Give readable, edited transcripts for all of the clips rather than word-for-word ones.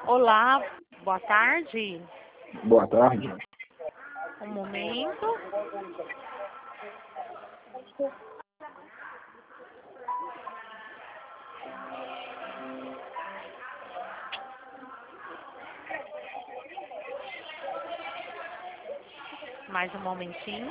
Olá, boa tarde. Boa tarde. Um momento. Mais um momentinho.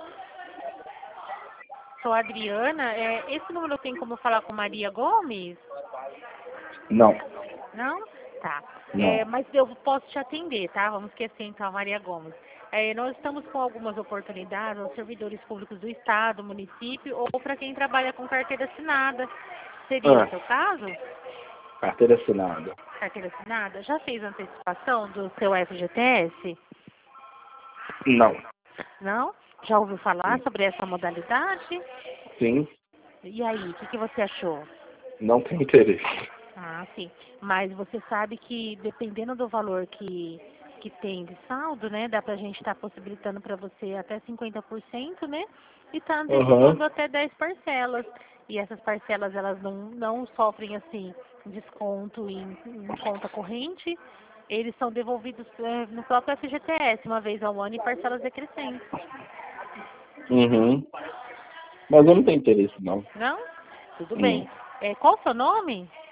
Sou a Adriana. Esse número tem como falar com Maria Gomes? Não, Não? Tá. não. Mas eu posso te atender, tá? Vamos esquecer então a Maria Gomes. Nós estamos com algumas oportunidades aos servidores públicos do Estado, município ou para quem trabalha com carteira assinada. Seria o seu caso? Carteira assinada. Carteira assinada? Já fez antecipação do seu FGTS? Não. Não? Já ouviu falar sobre essa modalidade? Sim, E aí, o que você achou? não tem interesse. Ah, sim. Mas você sabe que dependendo do valor que tem de saldo, né? Dá pra gente estar possibilitando para você até 50%, né? E tá Aham. antecipando até 10 parcelas. E essas parcelas, elas não sofrem, assim, desconto em conta corrente. Eles são devolvidos no próprio FGTS, uma vez ao ano, em parcelas decrescentes. Uhum. Mas eu não tenho interesse, não. Não? Tudo Não. bem. Qual o seu nome?